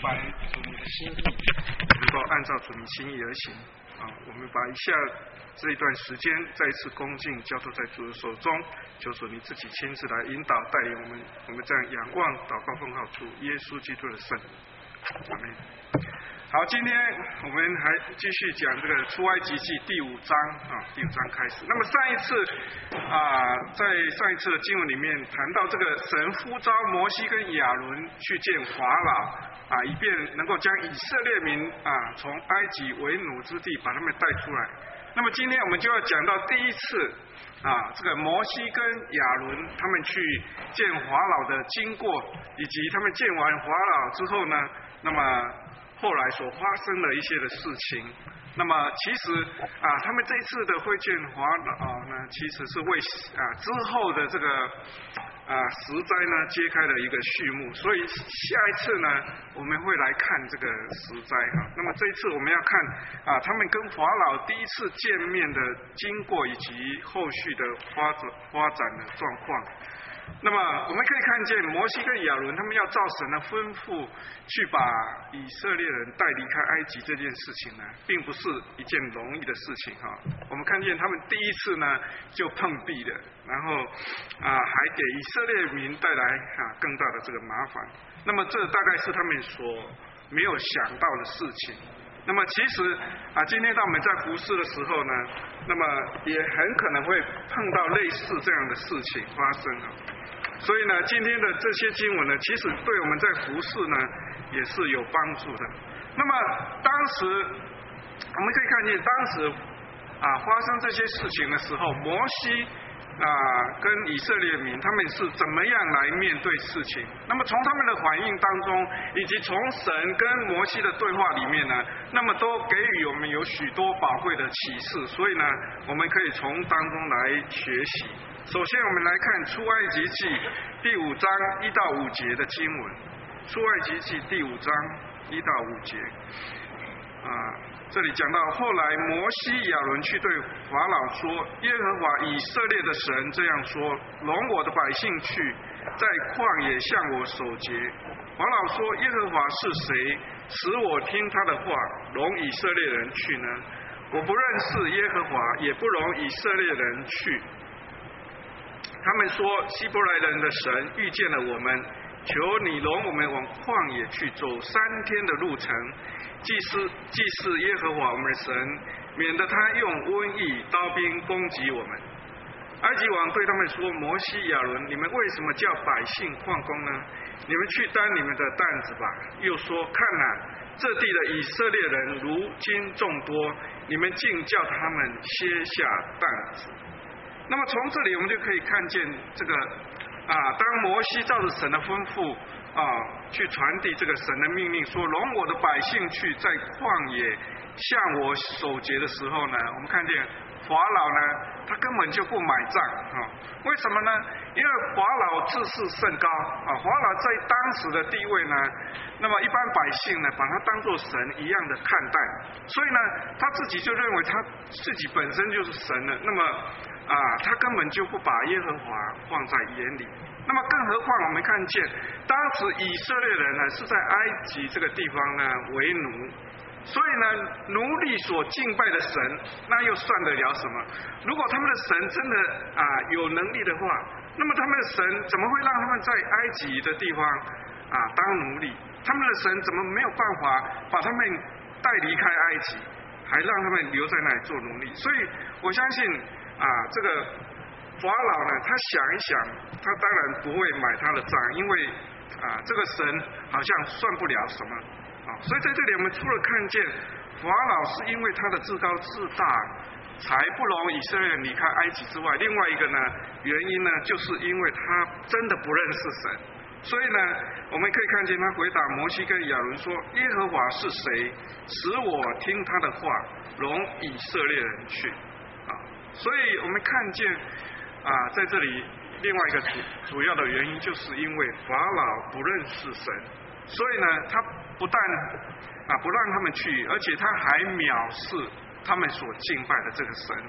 白主你的心意，能够按照主你心意而行。我们把以下这一段时间再一次恭敬交托在主的手中，求主你自己亲自来引导带领我们这样仰望祷告奉靠主耶稣基督的圣名。阿们。好，今天我们还继续讲这个出埃及记第5章第5章开始。那么上一次在上一次的经文里面谈到这个神呼召摩西跟亚伦去见法老以便能够将以色列民从埃及为奴之地把他们带出来。那么今天我们就要讲到第一次这个摩西跟亚伦他们去见法老的经过，以及他们见完法老之后呢，那么后来所发生的一些的事情。那么其实他们这一次的会见法老呢，其实是为之后的这个十灾呢揭开了一个序幕。所以下一次呢我们会来看这个十灾那么这一次我们要看他们跟法老第一次见面的经过，以及后续的发展的状况。那么我们可以看见摩西跟亚伦他们要照神的吩咐去把以色列人带离开埃及这件事情呢，并不是一件容易的事情我们看见他们第一次呢就碰壁了，然后还给以色列民带来更大的这个麻烦。那么这大概是他们所没有想到的事情。那么其实今天当我们在服事的时候呢，那么也很可能会碰到类似这样的事情发生所以呢，今天的这些经文呢，其实对我们在服事呢也是有帮助的。那么当时我们可以看见，当时发生这些事情的时候，摩西跟以色列民他们是怎么样来面对事情。那么从他们的反应当中，以及从神跟摩西的对话里面呢，那么都给予我们有许多宝贵的启示。所以呢，我们可以从当中来学习。首先我们来看出埃及记第5章1到5节的经文。出埃及记第5章1到5节这里讲到，后来摩西亚伦去对法老说，耶和华以色列的神这样说，容我的百姓去，在旷野向我守节。法老说，耶和华是谁，使我听他的话，容以色列人去呢？我不认识耶和华，也不容以色列人去。他们说，希伯来人的神遇见了我们，求你容我们往旷野去，走3天的路程，祭祀耶和华我们的神，免得他用瘟疫刀兵攻击我们。埃及王对他们说，摩西亚伦，你们为什么叫百姓旷工呢？你们去担你们的担子吧。又说，看这地的以色列人如今众多，你们竟叫他们歇下担子。那么从这里我们就可以看见这个当摩西照着神的吩咐去传递这个神的命令，说容我的百姓去，在旷野向我守节的时候呢，我们看见法老呢，他根本就不买账为什么呢？因为法老自视甚高法老在当时的地位呢，那么一般百姓呢把他当作神一样的看待，所以呢他自己就认为他自己本身就是神了。那么他根本就不把耶和华放在眼里。那么更何况我们看见当时以色列人呢是在埃及这个地方呢为奴，所以呢奴隶所敬拜的神，那又算得了什么？如果他们的神真的有能力的话，那么他们的神怎么会让他们在埃及的地方当奴隶？他们的神怎么没有办法把他们带离开埃及，还让他们留在那里做奴隶？所以我相信这个法老呢，他想一想，他当然不会买他的账，因为这个神好像算不了什么所以在这里我们除了看见法老是因为他的自高自大才不容以色列人离开埃及之外，另外一个呢原因呢，就是因为他真的不认识神。所以呢我们可以看见他回答摩西跟亚伦说，耶和华是谁，使我听他的话，容以色列人去所以我们看见在这里另外一个主要的原因，就是因为法老不认识神，所以呢他不但不让他们去，而且他还藐视他们所敬拜的这个神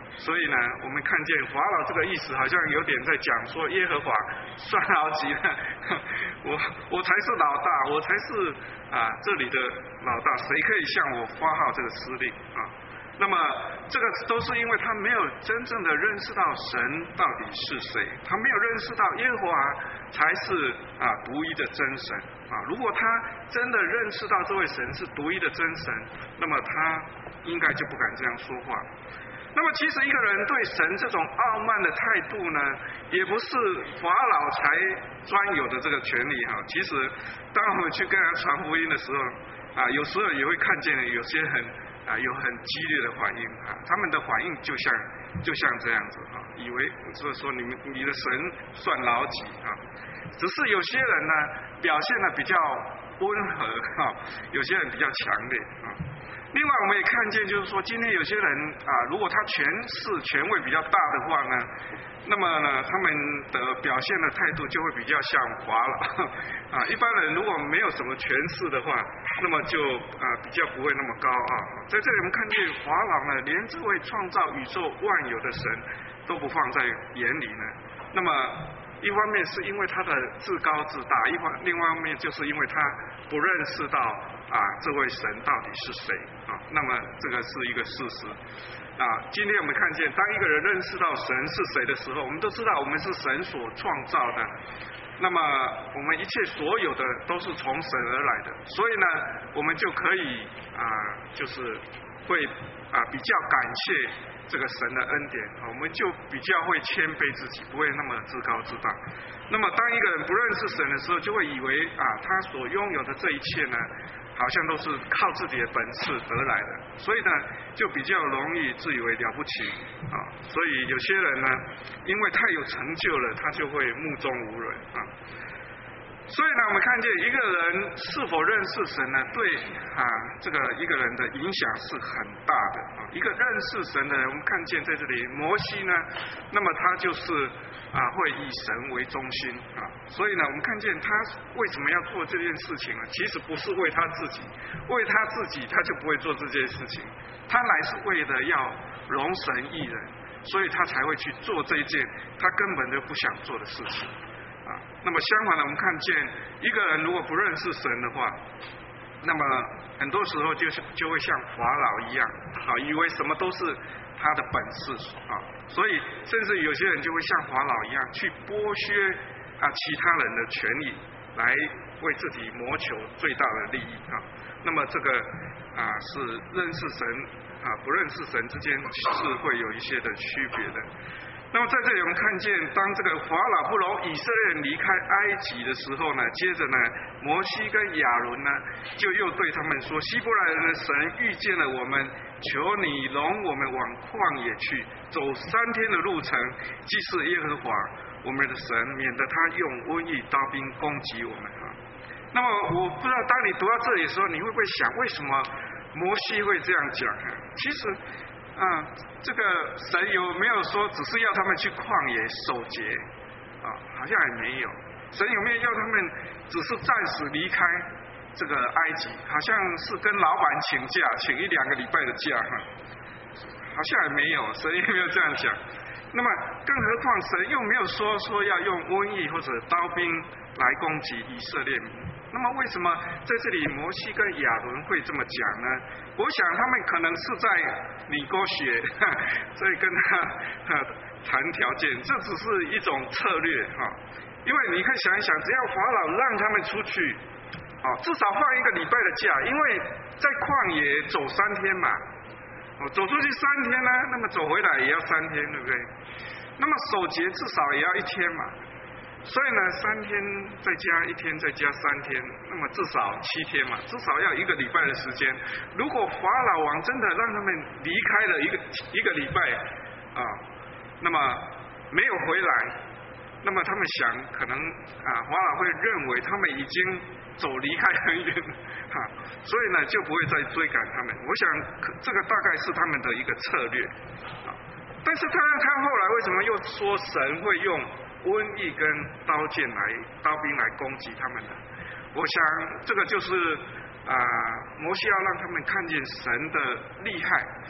所以呢，我们看见法老这个意思好像有点在讲说耶和华算老几了，我才是老大，我才是这里的老大，谁可以向我发号这个司令啊？那么这个都是因为他没有真正的认识到神到底是谁，他没有认识到耶和华才是独一的真神啊。如果他真的认识到这位神是独一的真神，那么他应该就不敢这样说话。那么其实一个人对神这种傲慢的态度呢，也不是法老才专有的这个权利哈。其实当我们去跟人传福音的时候有时候也会看见有些人有很激烈的反应他们的反应就像这样子以为就是说你的神算老几只是有些人呢表现的比较温和有些人比较强烈另外我们也看见就是说今天有些人如果他权位比较大的话呢，那么呢他们的表现的态度就会比较像法老一般人如果没有什么权势的话，那么就比较不会那么高傲。在这里我们看见法老呢连这位创造宇宙万有的神都不放在眼里呢，那么一方面是因为他的自高自大，另外一方面就是因为他不认识到这位神到底是谁那么这个是一个事实今天我们看见当一个人认识到神是谁的时候，我们都知道我们是神所创造的，那么我们一切所有的都是从神而来的，所以呢我们就可以就是会比较感谢这个神的恩典我们就比较会谦卑自己，不会那么自高自大。那么当一个人不认识神的时候，就会以为他所拥有的这一切呢好像都是靠自己的本事得来的，所以呢就比较容易自以为了不起所以有些人呢因为太有成就了，他就会目中无人所以呢我们看见一个人是否认识神呢，对这个一个人的影响是很大的一个认识神的人，我们看见在这里摩西呢，那么他就是会以神为中心所以呢我们看见他为什么要做这件事情呢？其实不是为他自己，为他自己他就不会做这件事情，他乃是为了要荣神益人，所以他才会去做这一件他根本就不想做的事情那么相反的，我们看见一个人如果不认识神的话，那么很多时候就会像法老一样以为什么都是他的本事所以甚至有些人就会像法老一样去剥削其他人的权益，来为自己谋求最大的利益那么这个是认识神不认识神之间是会有一些的区别的。那么在这里我们看见，当这个法老不容以色列人离开埃及的时候呢，接着呢摩西跟亚伦呢就又对他们说，希伯来人的神遇见了我们，求你容我们往旷野去，走3天的路程，祭祀耶和华我们的神，免得他用瘟疫刀兵攻击我们那么我不知道当你读到这里的时候，你会不会想为什么摩西会这样讲其实这个神有没有说只是要他们去旷野守节好像也没有。神有没有要他们只是暂时离开这个埃及，好像是跟老板请假，请1-2个礼拜的假好像也没有，神也没有这样讲。那么更何况神又没有说要用瘟疫或者刀兵来攻击以色列民，那么为什么在这里摩西跟亚伦会这么讲呢？我想他们可能是在拟沟血所以跟他谈条件，这只是一种策略因为你可以想一想，只要法老让他们出去至少放1个礼拜的假，因为在旷野走3天嘛走出去3天呢，那么走回来也要3天，对不对？那么守节至少也要1天嘛，所以呢3天再加1天再加3天，那么至少7天嘛，至少要1个礼拜的时间。如果法老王真的让他们离开了一个礼拜那么没有回来，那么他们想可能法老会认为他们已经离开很远所以呢就不会再追赶他们。我想这个大概是他们的一个策略但是他后来为什么又说神会用瘟疫跟刀兵来攻击他们呢？我想这个就是摩西要让他们看见神的厉害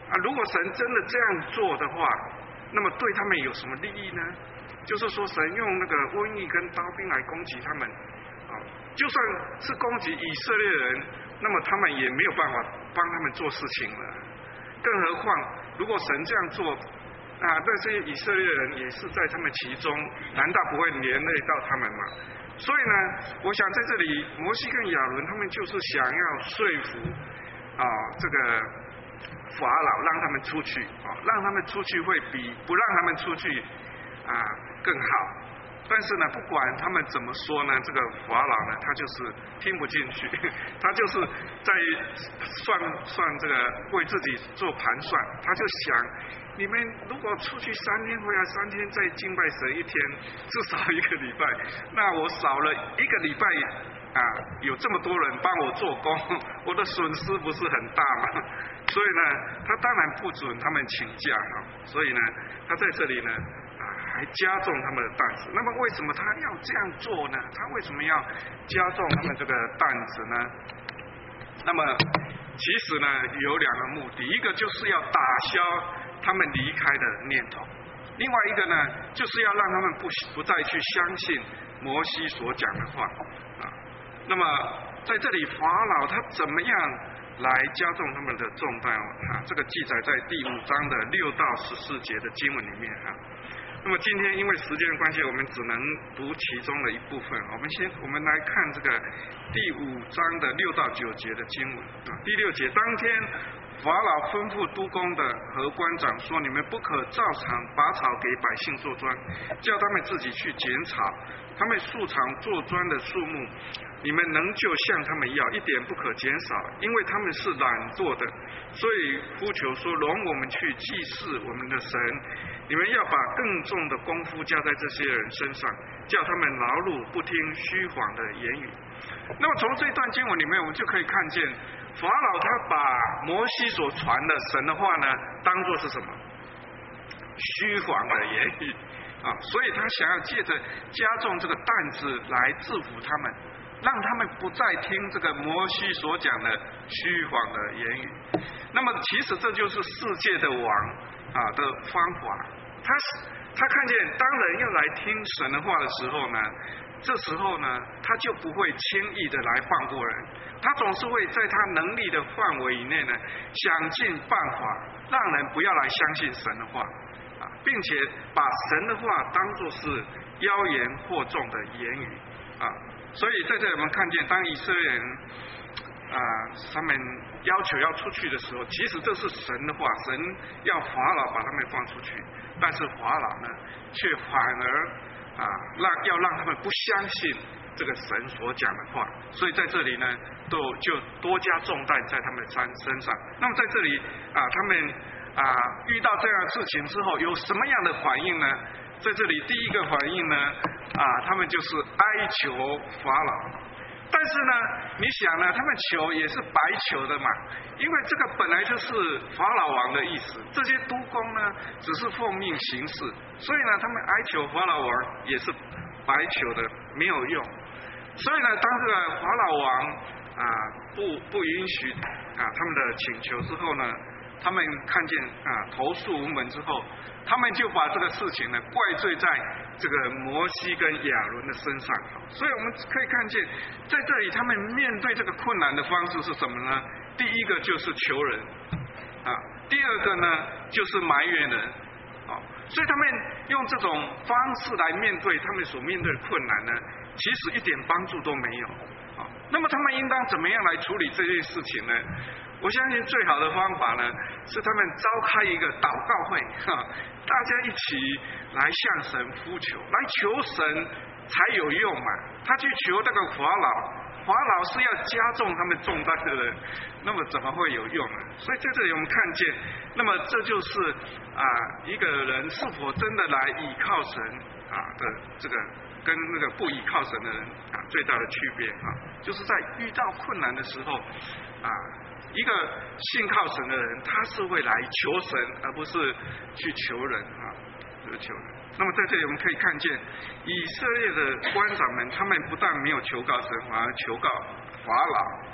如果神真的这样做的话，那么对他们有什么利益呢？就是说，神用那个瘟疫跟刀兵来攻击他们，就算是攻击以色列人，那么他们也没有办法帮他们做事情了。更何况，如果神这样做，那些以色列人也是在他们其中，难道不会连累到他们吗？所以呢，我想在这里，摩西跟亚伦他们就是想要说服这个法老让他们出去，让他们出去会比不让他们出去更好。但是呢，不管他们怎么说呢，这个法老呢，他就是听不进去，他就是在算这个为自己做盘算，他就想，你们如果出去3天回来3天，再敬拜神1天，至少1个礼拜，那我少了1个礼拜有这么多人帮我做工，我的损失不是很大吗？所以呢，他当然不准他们请假，所以呢，他在这里呢还加重他们的担子。那么为什么他要这样做呢？他为什么要加重他们这个担子呢？那么其实呢有2个目的，一个就是要打消他们离开的念头，另外一个呢就是要让他们不再去相信摩西所讲的话那么在这里法老他怎么样来加重他们的重担这个记载在第5章的6到14节的经文里面那么今天因为时间的关系，我们只能读其中的一部分。我们来看这个第5章的6到9节的经文第6节，当天法老吩咐督工的和官长说：你们不可照常拔草给百姓做砖，叫他们自己去剪草。他们素常做砖的数目，你们能就向他们要，一点不可减少，因为他们是懒惰的。所以呼求说：容我们去祭祀我们的神。你们要把更重的功夫加在这些人身上，叫他们劳碌，不听虚谎的言语。那么从这段经文里面，我们就可以看见法老他把摩西所传的神的话呢，当作是什么？虚谎的言语所以他想要借着加重这个担子来制服他们，让他们不再听这个摩西所讲的虚谎的言语。那么其实这就是世界的王的方法。他看见当人要来听神的话的时候呢，这时候呢他就不会轻易的来放过人，他总是会在他能力的范围以内呢，想尽办法让人不要来相信神的话并且把神的话当作是妖言惑众的言语所以在这里我们看见，当以色列人他们要求要出去的时候，其实这是神的话，神要法老把他们放出去，但是法老呢却反而要让他们不相信这个神所讲的话，所以在这里呢就多加重担在他们身上。那么在这里他们遇到这样的事情之后有什么样的反应呢？在这里第一个反应呢他们就是哀求法老。但是呢你想呢，他们求也是白求的嘛，因为这个本来就是法老王的意思，这些督工呢只是奉命行事，所以呢他们哀求法老王也是白求的，没有用。所以呢当这个法老王不允许他们的请求之后呢，他们看见投诉无门之后，他们就把这个事情呢怪罪在这个摩西跟亚伦的身上。所以我们可以看见，在这里他们面对这个困难的方式是什么呢？第一个就是求人第二个呢就是埋怨人所以他们用这种方式来面对他们所面对的困难呢，其实一点帮助都没有那么他们应当怎么样来处理这件事情呢？我相信最好的方法呢，是他们召开一个祷告会大家一起来向神呼求，来求神才有用嘛。他去求那个法老是要加重他们重担的人，那么怎么会有用呢？所以在这里我们看见，那么这就是一个人是否真的来倚靠神的这个跟那个不倚靠神的人最大的区别就是在遇到困难的时候一个信靠神的人，他是会来求神，而不是去求人就是求人。那么在这里我们可以看见，以色列的官长们，他们不但没有求告神，反而求告法老。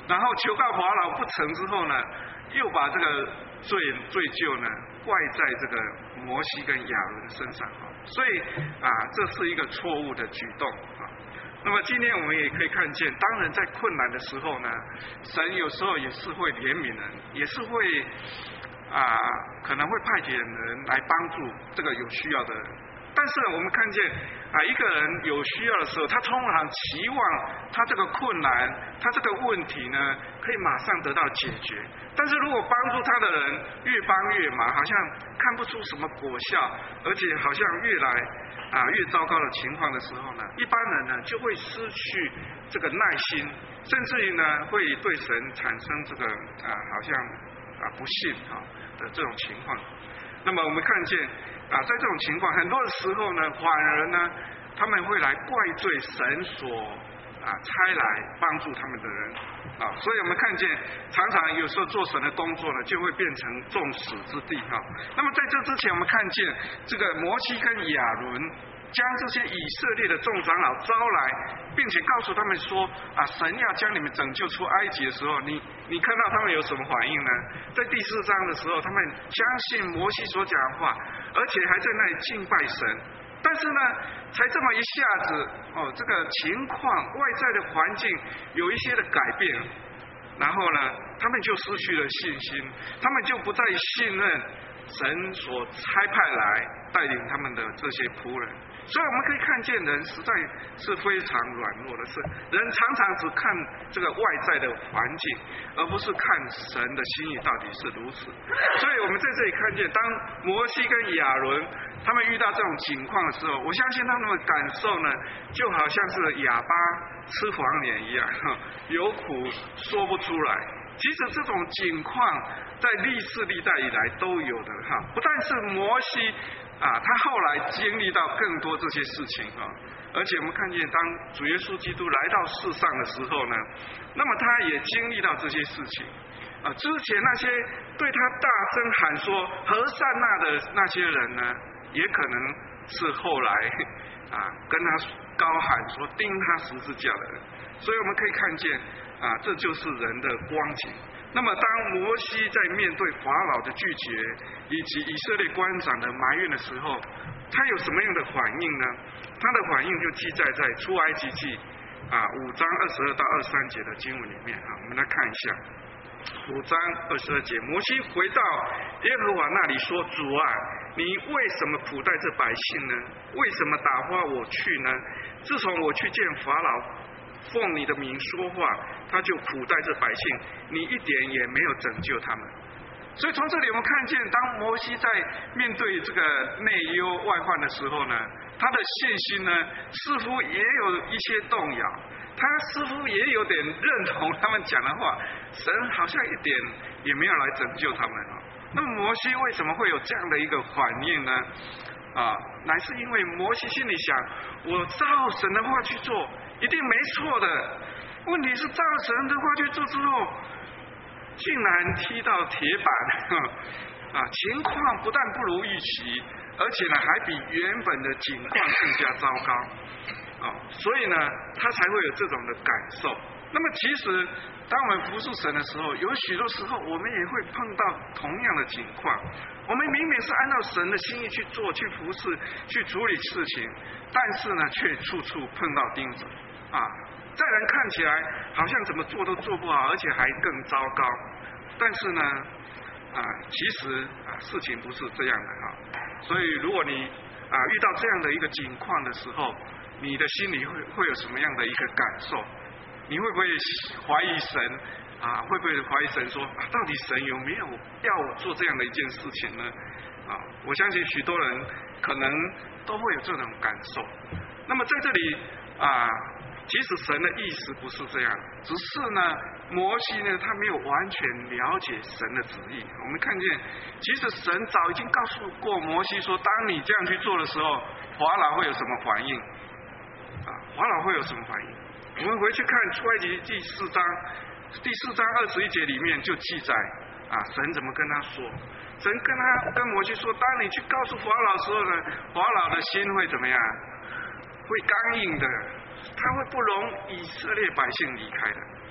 然后求告法老不成之后呢，又把这个罪疚呢怪在这个摩西跟亚伦身上所以这是一个错误的举动那么今天我们也可以看见，当人在困难的时候呢，神有时候也是会怜悯人，也是会可能会派遣人来帮助这个有需要的人。但是我们看见一个人有需要的时候，他通常期望他这个困难，他这个问题呢，可以马上得到解决。但是如果帮助他的人越帮越忙，好像看不出什么果效，而且好像越来越糟糕的情况的时候呢，一般人呢就会失去这个耐心，甚至于呢会对神产生这个好像不信的这种情况。那么我们看见在这种情况，很多的时候呢，反而呢他们会来怪罪神所差来帮助他们的人所以我们看见常常有时候做神的工作呢，就会变成众矢之的那么在这之前，我们看见这个摩西跟亚伦将这些以色列的众长老招来，并且告诉他们说神要将你们拯救出埃及的时候，你看到他们有什么反应呢？在第4章的时候，他们相信摩西所讲的话，而且还在那里敬拜神。但是呢，才这么一下子这个情况外在的环境有一些的改变，然后呢，他们就失去了信心，他们就不再信任神所差派来带领他们的这些仆人。所以我们可以看见人实在是非常软弱的，是人常常只看这个外在的环境，而不是看神的心意到底是如此。所以我们在这里看见，当摩西跟亚伦他们遇到这种情况的时候，我相信他们的感受呢，就好像是哑巴吃黄连一样，有苦说不出来。其实这种情况在历世历代以来都有的不但是摩西他后来经历到更多这些事情而且我们看见当主耶稣基督来到世上的时候呢，那么他也经历到这些事情之前那些对他大声喊说何善那的那些人呢，也可能是后来跟他高喊说钉他十字架的人。所以我们可以看见这就是人的光景。那么当摩西在面对法老的拒绝以及以色列官长的埋怨的时候，他有什么样的反应呢？他的反应就记载在出埃及记5章22到23节的经文里面我们来看一下。5章22节，摩西回到耶和华那里说，主你为什么苦待这百姓呢？为什么打发我去呢？自从我去见法老，奉你的名说话，他就苦待这百姓，你一点也没有拯救他们。所以从这里我们看见，当摩西在面对这个内忧外患的时候呢，他的信心呢似乎也有一些动摇，他似乎也有点认同他们讲的话，神好像一点也没有来拯救他们那么摩西为什么会有这样的一个反应呢？乃是因为摩西心里想，我照神的话去做一定没错的，问题是照神的话去做之后，竟然踢到铁板情况不但不如预期，而且呢还比原本的情况更加糟糕所以呢他才会有这种的感受。那么其实当我们服侍神的时候，有许多时候我们也会碰到同样的情况，我们明明是按照神的心意去做，去服侍，去处理事情，但是呢却处处碰到钉子在人看起来好像怎么做都做不好，而且还更糟糕。但是呢其实事情不是这样的所以如果你遇到这样的一个情况的时候，你的心里会有什么样的一个感受？你会不会怀疑神会不会怀疑神说到底神有没有要我做这样的一件事情呢？我相信许多人可能都会有这种感受。那么在这里其实神的意思不是这样，只是呢摩西呢他没有完全了解神的旨意。我们看见其实神早已经告诉过摩西说，当你这样去做的时候，法老会有什么反应法老会有什么反应？我们回去看出埃及第4章21节里面就记载神怎么跟他说。神跟摩西说，当你去告诉法老的时候呢，法老的心会怎么样？会刚硬的，他会不容以色列百姓离开的。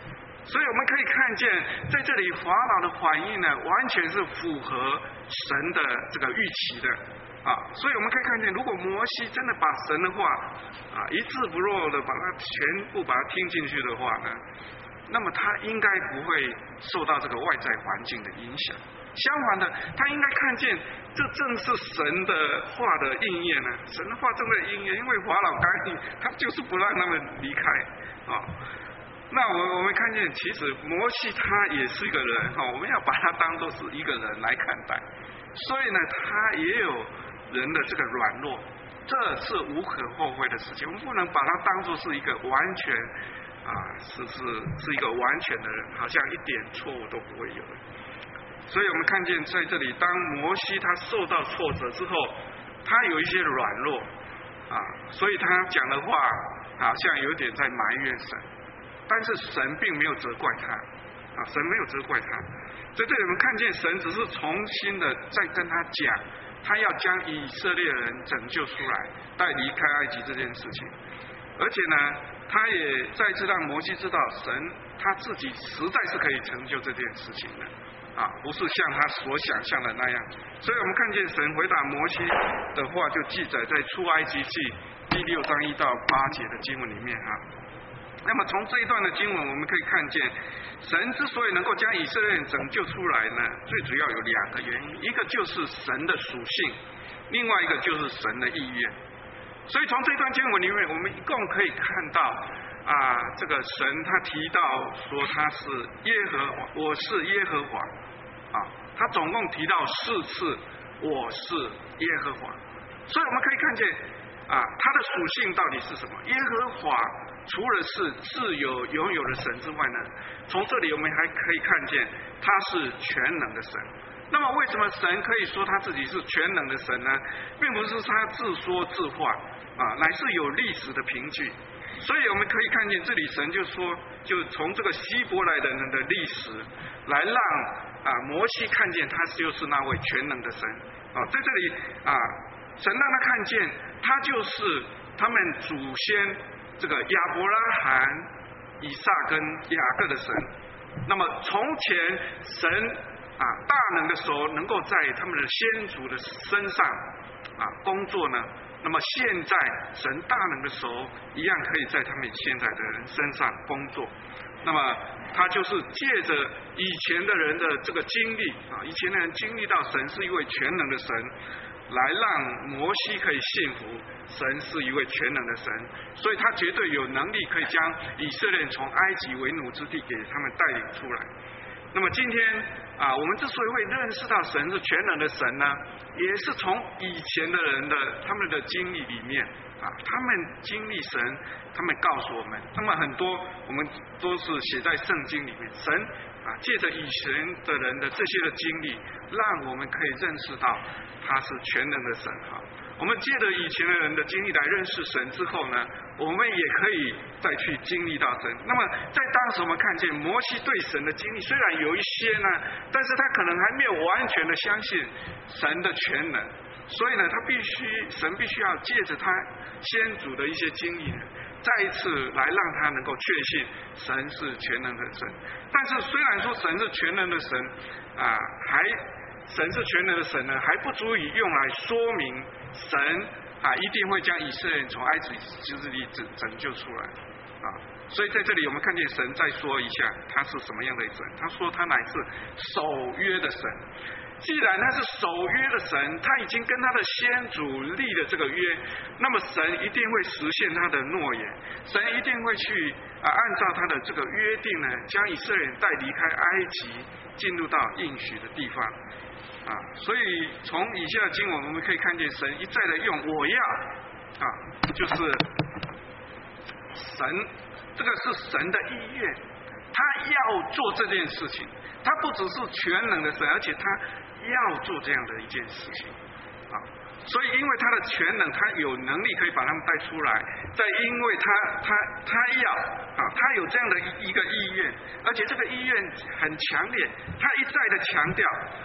所以我们可以看见，在这里法老的反应呢，完全是符合神的这个预期的所以我们可以看见，如果摩西真的把神的话一字不漏的把它全部把它听进去的话呢，那么他应该不会受到这个外在环境的影响。相反的，他应该看见这正是神的话的应验呢。神的话正在应验，因为法老答应，他就是不让他们离开那我们看见，其实摩西他也是一个人我们要把他当作是一个人来看待。所以呢，他也有人的这个软弱，这是无可厚非的事情。我们不能把他当作是一个完全是一个完全的人，好像一点错误都不会有的。所以我们看见在这里，当摩西他受到挫折之后，他有一些软弱所以他讲的话好像有点在埋怨神，但是神并没有责怪他神没有责怪他。在这里我们看见神只是重新的在跟他讲，他要将以色列人拯救出来，带离开埃及这件事情。而且呢，他也再次让摩西知道，神他自己实在是可以成就这件事情的不是像他所想象的那样。所以我们看见神回答摩西的话，就记载在出埃及记第6章1到8节的经文里面那么从这一段的经文，我们可以看见，神之所以能够将以色列人拯救出来呢，最主要有2个原因，一个就是神的属性，另外一个就是神的意愿。所以从这段经文里面，我们一共可以看到这个神他提到说他是耶和华，我是耶和华他总共提到4次我是耶和华。所以我们可以看见他的属性到底是什么？耶和华除了是自有拥有的神之外呢，从这里我们还可以看见他是全能的神。那么为什么神可以说他自己是全能的神呢？并不是他自说自话乃是有历史的凭据。所以我们可以看见这里神就说，就从这个希伯来人的历史来让摩西看见他就是那位全能的神在这里神让他看见他就是他们祖先这个亚伯拉罕、以撒跟雅各的神。那么从前神大能的手能够在他们的先祖的身上工作呢，那么现在神大能的手一样可以在他们现在的人身上工作。那么他就是借着以前的人的这个经历以前的人经历到神是一位全能的神，来让摩西可以信服神是一位全能的神，所以他绝对有能力可以将以色列人从埃及为奴之地给他们带领出来。那么今天我们之所以会认识到神是全能的神呢，也是从以前的人的他们的经历里面他们经历神，他们告诉我们，那么很多我们都是写在圣经里面，神借着以前的人的这些的经历，让我们可以认识到他是全能的神我们借着以前的人的经历来认识神之后呢，我们也可以再去经历到神。那么在当时我们看见摩西对神的经历虽然有一些呢，但是他可能还没有完全的相信神的全能，所以呢神必须要借着他先祖的一些经历呢，再一次来让他能够确信神是全能的神。但是虽然说神是全能的神神是全能的神呢，还不足以用来说明神一定会将以色列人从埃及之地拯救出来所以在这里我们看见神再说一下他是什么样的神。他说他乃是守约的神。既然他是守约的神，他已经跟他的先祖立了这个约，那么神一定会实现他的诺言，神一定会去按照他的这个约定呢，将以色列人带离开埃及，进入到应许的地方所以从以下的经文我们可以看见神一再的用我要就是神，这个是神的意愿，他要做这件事情，他不只是全能的神，而且他要做这样的一件事情所以因为他的全能，他有能力可以把他们带出来，再因为他要他有这样的一个意愿，而且这个意愿很强烈，他一再的强调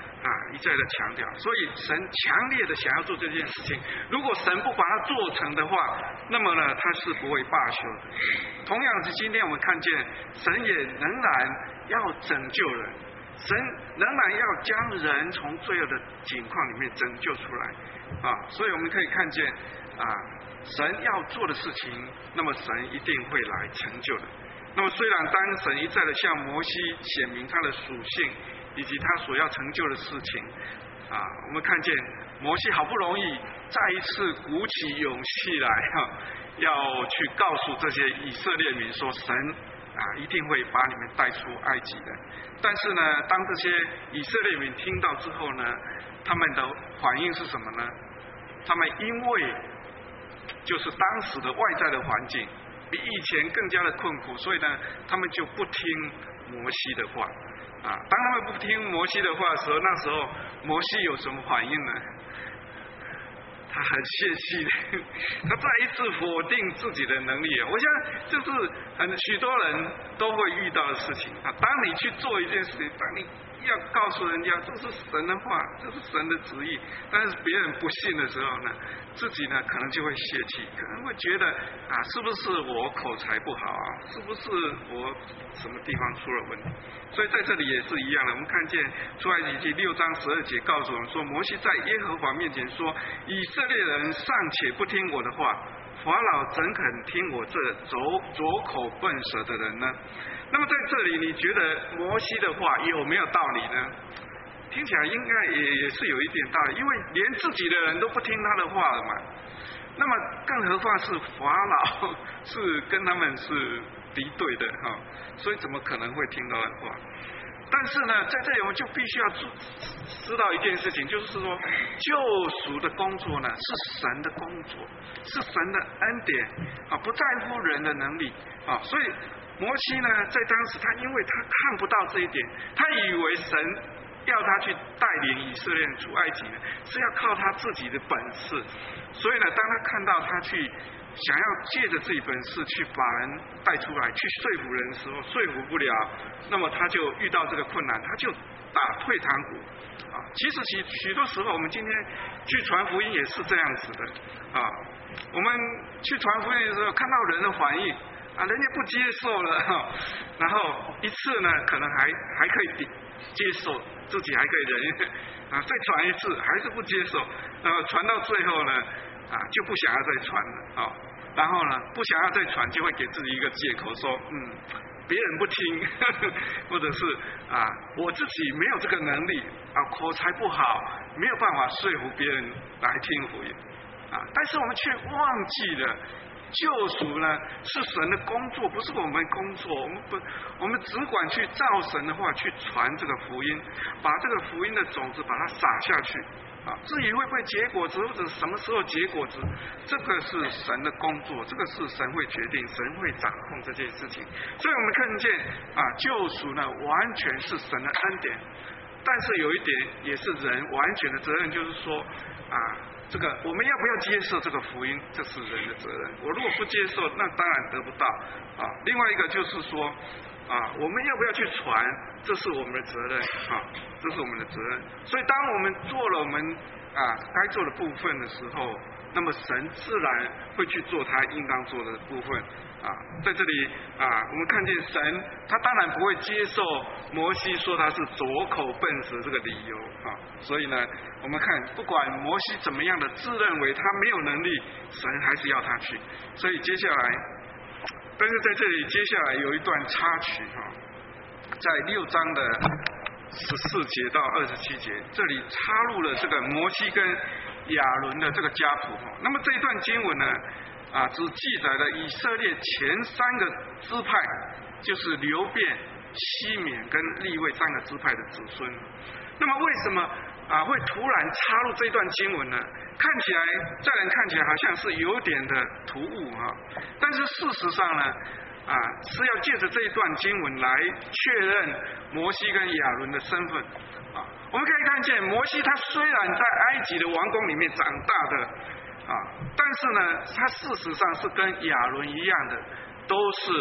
一再的强调。所以神强烈的想要做这件事情，如果神不把它做成的话，那么呢，他是不会罢休的。同样是今天我们看见神也仍然要拯救人，神仍然要将人从罪恶的境况里面拯救出来所以我们可以看见神要做的事情，那么神一定会来成就的。那么虽然当神一再的向摩西显明他的属性以及他所要成就的事情我们看见摩西好不容易再一次鼓起勇气来要去告诉这些以色列民说，神一定会把你们带出埃及的。但是呢，当这些以色列民听到之后呢，他们的反应是什么呢？他们因为就是当时的外在的环境比以前更加的困苦，所以呢，他们就不听摩西的话当他们不听摩西的话的时候，那时候摩西有什么反应呢？他很泄气的，他再一次否定自己的能力。我想这是许多人都会遇到的事情当你去做一件事情，当你要告诉人家这是神的话，这是神的旨意，但是别人不信的时候呢，自己呢可能就会泄气，可能会觉得是不是我口才不好是不是我什么地方出了问题？所以在这里也是一样的，我们看见出埃及记6章12节告诉我们说，摩西在耶和华面前说，以色列人尚且不听我的话，法老怎肯听我这拙口笨舌的人呢？那么在这里，你觉得摩西的话有没有道理呢？听起来应该也是有一点道理，因为连自己的人都不听他的话了嘛。那么更何况是法老是跟他们是敌对的所以怎么可能会听到的话？但是呢，在这里我们就必须要知道一件事情，就是说救赎的工作呢是神的工作，是神的恩典不在乎人的能力所以摩西呢在当时他因为他看不到这一点，他以为神要他去带领以色列人出埃及呢是要靠他自己的本事，所以呢当他看到他去想要借着自己本事去把人带出来，去说服人的时候说服不了，那么他就遇到这个困难，他就打退堂鼓其实许多时候我们今天去传福音也是这样子的我们去传福音的时候看到人的反应人家不接受了然后一次呢可能还可以接受，自己还可以忍再传一次还是不接受，然后传到最后呢就不想要再传了然后呢不想要再传，就会给自己一个借口说别人不听或者是我自己没有这个能力口才不好，没有办法说服别人来听福音但是我们却忘记了救赎呢是神的工作，不是我们工作。我们只管去照神的话去传这个福音，把这个福音的种子把它撒下去至于会不会结果子或者什么时候结果子，这个是神的工作，这个是神会决定，神会掌控这件事情。所以我们看见救赎呢完全是神的恩典，但是有一点也是人完全的责任，就是说这个我们要不要接受这个福音，这是人的责任。我如果不接受，那当然得不到另外一个就是说我们要不要去传，这是我们的责任这是我们的责任。所以当我们做了我们该做的部分的时候，那么神自然会去做他应当做的部分在这里我们看见神他当然不会接受摩西说他是拙口笨舌这个理由所以呢我们看不管摩西怎么样的自认为他没有能力，神还是要他去。所以接下来但是在这里接下来有一段插曲在6章的14节到27节，这里插入了这个摩西跟亚伦的这个家谱那么这一段经文呢只记载了以色列前3个支派，就是流便、西缅跟利未3个支派的子孙。那么为什么会突然插入这段经文呢？看起来在人看起来好像是有点的突兀但是事实上呢是要借着这一段经文来确认摩西跟亚伦的身份我们可以看见摩西他虽然在埃及的王宫里面长大的但是呢他事实上是跟亚伦一样的，都是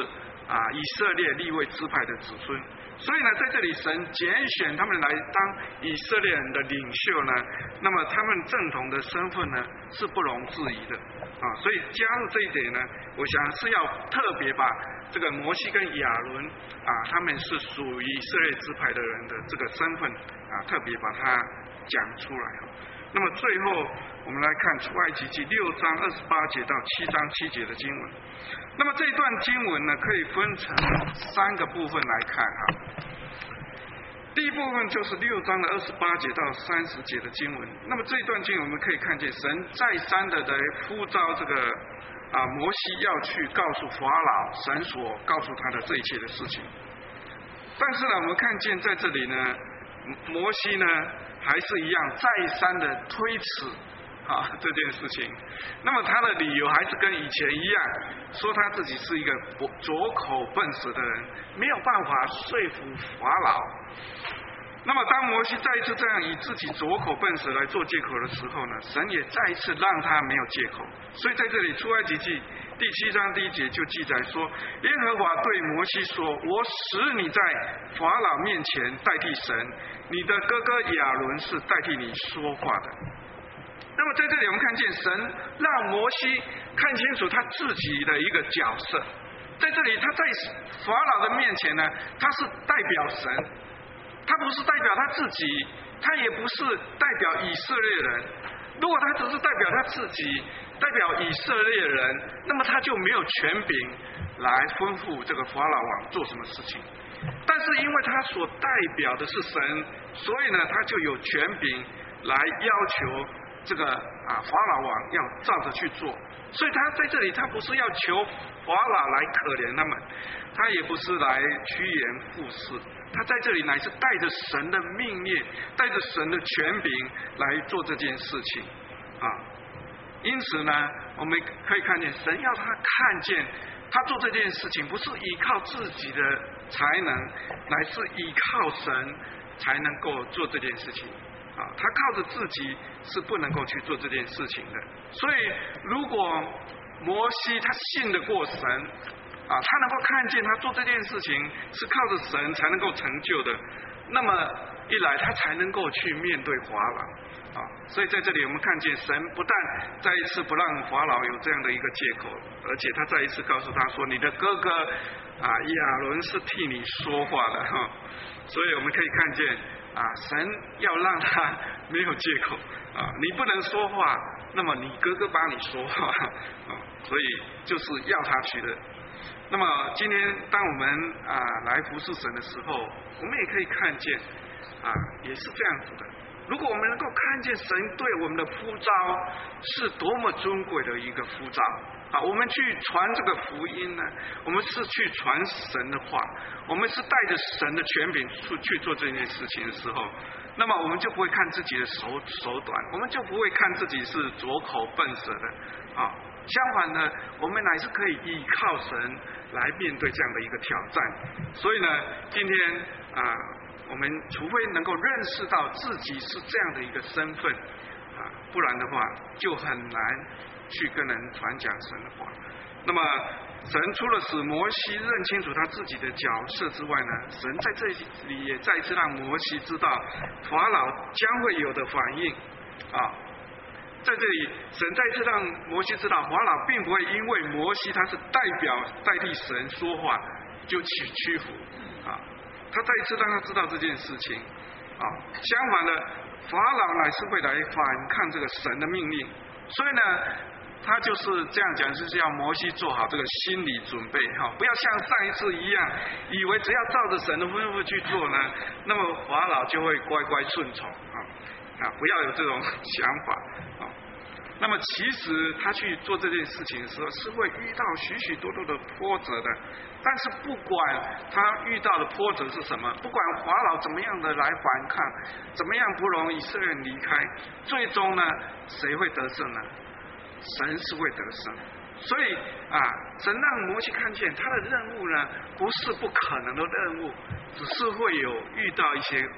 以色列利未支派的子孙。所以呢，在这里神拣选他们来当以色列人的领袖呢，那么他们正统的身份呢是不容置疑的所以加入这一点呢，我想是要特别把这个摩西跟亚伦他们是属于以色列支派的人的这个身份特别把它讲出来那么最后我们来看出埃及记6章28节到7章7节的经文。那么这段经文呢，可以分成3个部分来看第一部分就是6章的28节到30节的经文。那么这段经文我们可以看见神再三的来呼召这个摩西要去告诉法老神所告诉他的这一切的事情。但是呢，我们看见在这里呢，摩西呢还是一样再三的推迟这件事情。那么他的理由还是跟以前一样，说他自己是一个拙口笨舌的人，没有办法说服法老。那么当摩西再一次这样以自己拙口笨舌来做借口的时候呢，神也再一次让他没有借口。所以在这里出埃及记第7章第1节就记载说，耶和华对摩西说，我使你在法老面前代替神，你的哥哥亚伦是代替你说话的。那么在这里我们看见神让摩西看清楚他自己的一个角色。在这里他在法老的面前呢，他是代表神，他不是代表他自己，他也不是代表以色列人。如果他只是代表他自己，代表以色列人，那么他就没有权柄来吩咐这个法老王做什么事情。但是因为他所代表的是神，所以呢他就有权柄来要求这个法老王要照着去做。所以他在这里他不是要求法老来可怜他们，他也不是来趋炎附势，他在这里乃是带着神的命令，带着神的权柄来做这件事情因此呢，我们可以看见神要他看见他做这件事情不是依靠自己的才能，乃是依靠神才能够做这件事情他靠着自己是不能够去做这件事情的。所以如果摩西他信得过神他能够看见他做这件事情是靠着神才能够成就的，那么一来他才能够去面对法老所以在这里我们看见神不但再一次不让法老有这样的一个借口，而且他再一次告诉他说，你的哥哥亚伦是替你说话的所以我们可以看见神要让他没有借口你不能说话，那么你哥哥帮你说话所以就是要他去的。那么今天当我们来服侍神的时候，我们也可以看见也是这样子的。如果我们能够看见神对我们的呼召是多么尊贵的一个呼召我们去传这个福音呢，我们是去传神的话，我们是带着神的权柄去做这件事情的时候，那么我们就不会看自己的手短，我们就不会看自己是拙口笨舌的相反呢，我们乃是可以依靠神来面对这样的一个挑战。所以呢，今天我们除非能够认识到自己是这样的一个身份不然的话就很难去跟人传讲神的话。那么神除了使摩西认清楚他自己的角色之外呢，神在这里也再次让摩西知道法老将会有的反应在这里神再次让摩西知道法老并不会因为摩西他是代替神说话就屈服他再一次让他知道这件事情相反的，法老乃是会来反抗这个神的命令。所以呢，他就是这样讲，就是要摩西做好这个心理准备不要像上一次一样以为只要照着神的吩咐去做呢，那么法老就会乖乖顺从不要有这种想法那么其实他去做这件事情的时候是会遇到许许多多的波折的，但是不管他遇到的波折是什么，不管法老怎么样的来反抗，怎么样不容以色列人离开，最终呢谁会得胜呢？神是会得胜。所以神让摩西看见他的任务呢不是不可能的任务，只是会有遇到一些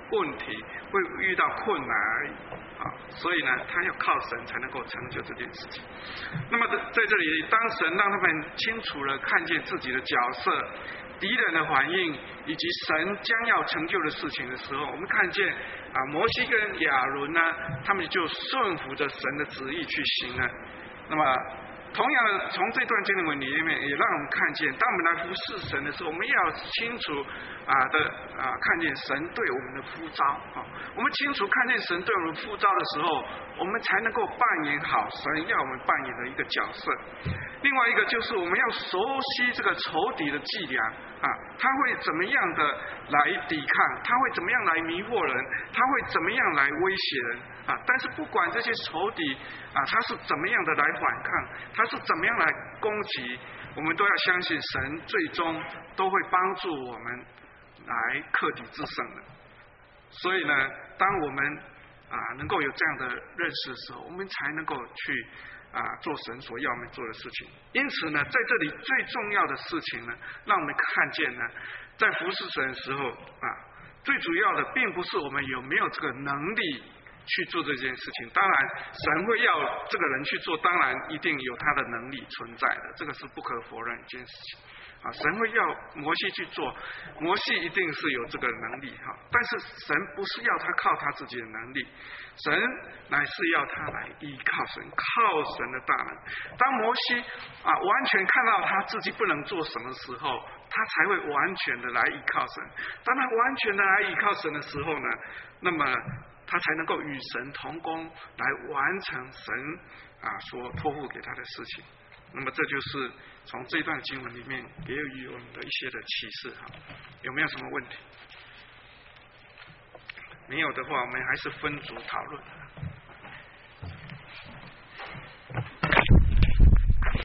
问题，会遇到困难而已啊。所以呢，他要靠神才能够成就这件事情。那么在这里，当神让他们清楚地看见自己的角色、敌人的反应以及神将要成就的事情的时候，我们看见摩西跟亚伦呢，他们就顺服着神的旨意去行了。那么同样的，从这段经文里面也让我们看见，当我们来服侍神的时候，我们要清楚看见神对我们的呼召啊。我们清楚看见神对我们呼召的时候，我们才能够扮演好神要我们扮演的一个角色。另外一个就是我们要熟悉这个仇敌的伎俩啊，他会怎么样的来抵抗，他会怎么样来迷惑人，他会怎么样来威胁人啊。但是不管这些仇敌他是怎么样的来反抗，他是怎么样来攻击，我们都要相信神最终都会帮助我们来克敌制胜的。所以呢，当我们能够有这样的认识的时候，我们才能够去做神所要我们做的事情。因此呢，在这里最重要的事情呢，让我们看见呢，在服侍神的时候最主要的并不是我们有没有这个能力去做这件事情。当然神会要这个人去做，当然一定有他的能力存在的，这个是不可否认一件事情神会要摩西去做，摩西一定是有这个能力但是神不是要他靠他自己的能力，神乃是要他来依靠神，靠神的大能。当摩西完全看到他自己不能做什么时候，他才会完全的来依靠神。当他完全的来依靠神的时候呢，那么他才能够与神同工，来完成神所托付给他的事情。那么这就是从这段经文里面给予我们的一些的启示有没有什么问题？没有的话，我们还是分组讨论。